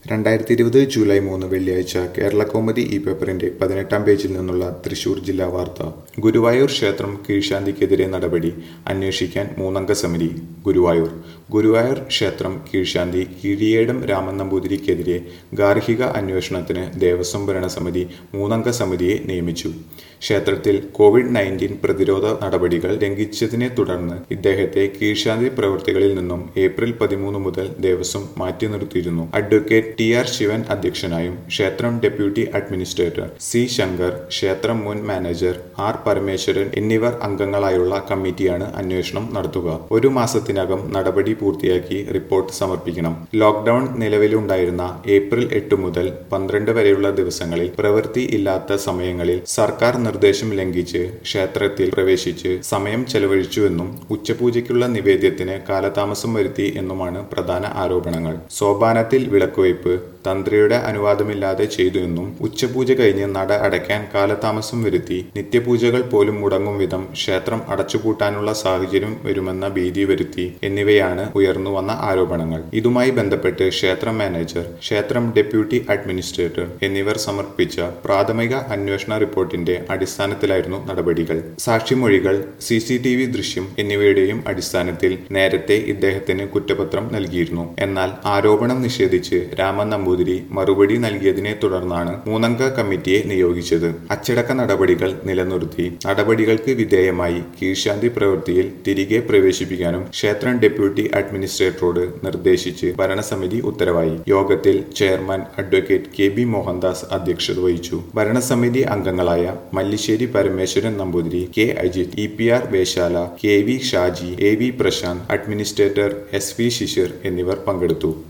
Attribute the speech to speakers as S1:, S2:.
S1: 2020 July 3 വെള്ളിയാഴ്ച കേരളകൗമുദി ഈ പേപ്പറിന്റെ 18-ാം പേജിൽ നിന്നുള്ള തൃശൂർ ജില്ലാ വാർത്ത. ഗുരുവായൂർ ക്ഷേത്രം കീഴ്ശാന്തിക്കെതിരെ നടപടി അന്വേഷിക്കാൻ മൂന്നംഗ സമിതി. ഗുരുവായൂർ ക്ഷേത്രം കീഴ്ശാന്തി കിഴിയേടം രാമൻ നമ്പൂതിരിക്കെതിരെ ഗാർഹിക അന്വേഷണത്തിന് ദേവസ്വം ഭരണസമിതി മൂന്നംഗ സമിതിയെ നിയമിച്ചു. ക്ഷേത്രത്തിൽ കോവിഡ്-19 പ്രതിരോധ നടപടികൾ ലംഘിച്ചതിനെ തുടർന്ന് ഇദ്ദേഹത്തെ കീഴ്ശാന്തി പ്രവൃത്തികളിൽ നിന്നും ഏപ്രിൽ 13 മുതൽ ദേവസ്വം മാറ്റി നിർത്തിയിരുന്നു. അഡ്വക്കേറ്റ് ടി.ആർ. ശിവൻ അധ്യക്ഷനായും ക്ഷേത്രം ഡെപ്യൂട്ടി അഡ്മിനിസ്ട്രേറ്റർ സി. ശങ്കർ, ക്ഷേത്രം മുൻ മാനേജർ ആർ. പരമേശ്വരൻ എന്നിവർ അംഗങ്ങളായുള്ള കമ്മിറ്റിയാണ് അന്വേഷണം നടത്തുക. ഒരു മാസത്തിനകം നടപടി പൂർത്തിയാക്കി റിപ്പോർട്ട് സമർപ്പിക്കണം. ലോക്ക്ഡൌൺ നിലവിലുണ്ടായിരുന്ന ഏപ്രിൽ 8 മുതൽ 12 വരെയുള്ള ദിവസങ്ങളിൽ പ്രവൃത്തി ഇല്ലാത്ത സമയങ്ങളിൽ സർക്കാർ നിർദ്ദേശം ലംഘിച്ച് ക്ഷേത്രത്തിൽ പ്രവേശിച്ച് സമയം ചെലവഴിച്ചുവെന്നും ഉച്ചപൂജയ്ക്കുള്ള നിവേദ്യത്തിന് കാലതാമസം വരുത്തി എന്നുമാണ് പ്രധാന ആരോപണങ്ങൾ. സോപാനത്തിൽ വിളക്കുവയ്പ് തന്ത്രിയുടെ അനുവാദമില്ലാതെ ചെയ്തു എന്നും ഉച്ചപൂജ കഴിഞ്ഞ് നട അടയ്ക്കാൻ കാലതാമസം വരുത്തി നിത്യപൂജകൾ പോലും മുടങ്ങും വിധം ക്ഷേത്രം അടച്ചുപൂട്ടാനുള്ള സാഹചര്യം വരുമെന്ന ഭീതി വരുത്തി എന്നിവയാണ് ഉയർന്നുവന്ന ആരോപണങ്ങൾ. ഇതുമായി ബന്ധപ്പെട്ട് ക്ഷേത്രം മാനേജർ, ക്ഷേത്രം ഡെപ്യൂട്ടി അഡ്മിനിസ്ട്രേറ്റർ എന്നിവർ സമർപ്പിച്ച പ്രാഥമിക അന്വേഷണ റിപ്പോർട്ടിന്റെ അടിസ്ഥാനത്തിലായിരുന്നു നടപടികൾ. സാക്ഷിമൊഴികൾ, CCTV ദൃശ്യം എന്നിവയുടെയും അടിസ്ഥാനത്തിൽ നേരത്തെ ഇദ്ദേഹത്തിന് കുറ്റപത്രം നൽകിയിരുന്നു. എന്നാൽ ആരോപണം നിഷേധിച്ച് രാമൻ നമ്പൂതിരി മറുപടി നൽകിയതിനെ തുടർന്നാണ് മൂന്നംഗ കമ്മിറ്റിയെ നിയോഗിച്ചത്. അച്ചടക്ക നടപടികൾ നിലനിർത്തി നടപടികൾക്ക് വിധേയമായി കീഴ്ശാന്തി പ്രവൃത്തിയിൽ തിരികെ പ്രവേശിപ്പിക്കാനും ക്ഷേത്രം ഡെപ്യൂട്ടി അഡ്മിനിസ്ട്രേറ്ററോട് നിർദ്ദേശിച്ച് ഭരണസമിതി ഉത്തരവായി. യോഗത്തിൽ ചെയർമാൻ അഡ്വക്കേറ്റ് KB മോഹൻദാസ് അധ്യക്ഷത വഹിച്ചു. ഭരണസമിതി അംഗങ്ങളായ Mallissery Parameswaran Namboothiri, K. Ajith, EPR Veshala, KV Shaji, AV Prashanth, administrator SV Shishir എന്നിവർ പങ്കെടുത്തു.